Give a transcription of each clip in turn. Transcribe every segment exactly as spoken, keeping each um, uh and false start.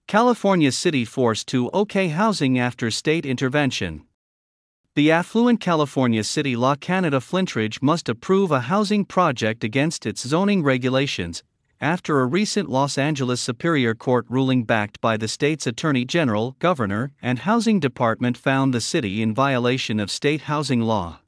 California city forced to okay housing after state intervention. The affluent California city La Canada Flintridge must approve a housing project against its zoning regulations, after a recent Los Angeles Superior Court ruling backed by the state's Attorney General, Governor, and Housing Department found the city in violation of state housing law.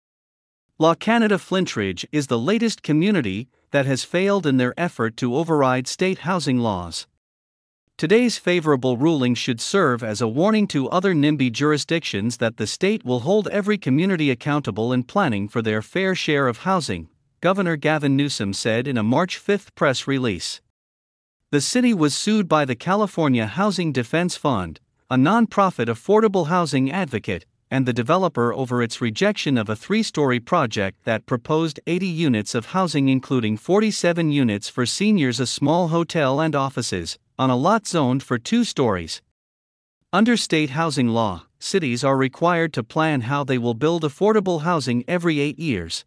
La Canada Flintridge is the latest community that has failed in their effort to override state housing laws. Today's favorable ruling should serve as a warning to other NIMBY jurisdictions that the state will hold every community accountable in planning for their fair share of housing, Governor Gavin Newsom said in a March fifth press release. The city was sued by the California Housing Defense Fund, a nonprofit affordable housing advocate, and the developer over its rejection of a three-story project that proposed eighty units of housing, including forty-seven units for seniors, a small hotel and offices, on a lot zoned for two stories. Under state housing law, cities are required to plan how they will build affordable housing every eight years.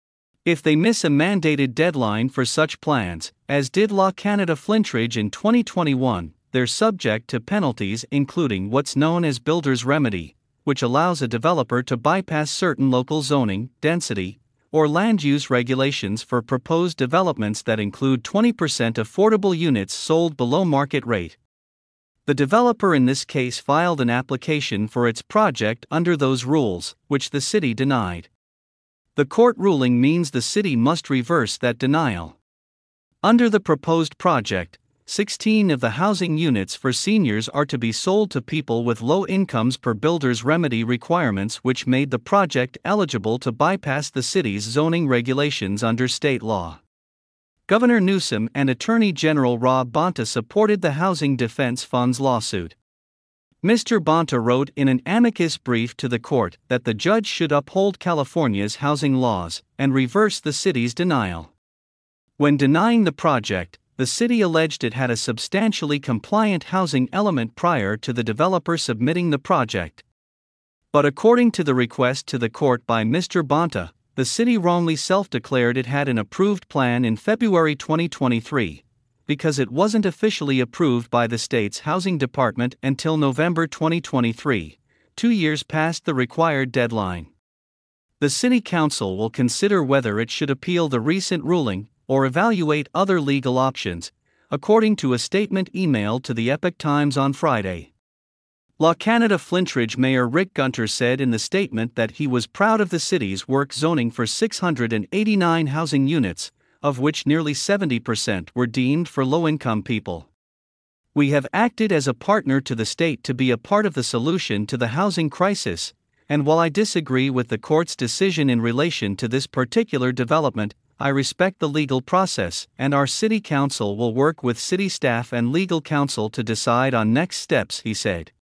If they miss a mandated deadline for such plans, as did La Canada Flintridge in twenty twenty-one, they're subject to penalties, including what's known as builder's remedy, which allows a developer to bypass certain local zoning, density, or land use regulations for proposed developments that include twenty percent affordable units sold below market rate. The developer in this case filed an application for its project under those rules, which the city denied. The court ruling means the city must reverse that denial. Under the proposed project, sixteen of the housing units for seniors are to be sold to people with low incomes per builder's remedy requirements, which made the project eligible to bypass the city's zoning regulations under state law. Governor Newsom and Attorney General Rob Bonta supported the Housing Defense Fund's lawsuit. Mister Bonta wrote in an amicus brief to the court that the judge should uphold California's housing laws and reverse the city's denial. When denying the project, the city alleged it had a substantially compliant housing element prior to the developer submitting the project. But according to the request to the court by Mister Bonta, the city wrongly self-declared it had an approved plan in February twenty twenty-three, because it wasn't officially approved by the state's housing department until November twenty twenty-three, two years past the required deadline. The city council will consider whether it should appeal the recent ruling or evaluate other legal options, according to a statement emailed to the Epoch Times on Friday. La Canada Flintridge Mayor Rick Gunter said in the statement that he was proud of the city's work zoning for six hundred eighty-nine housing units, of which nearly seventy percent were deemed for low-income people. "We have acted as a partner to the state to be a part of the solution to the housing crisis, and while I disagree with the court's decision in relation to this particular development, I respect the legal process, and our city council will work with city staff and legal counsel to decide on next steps," he said.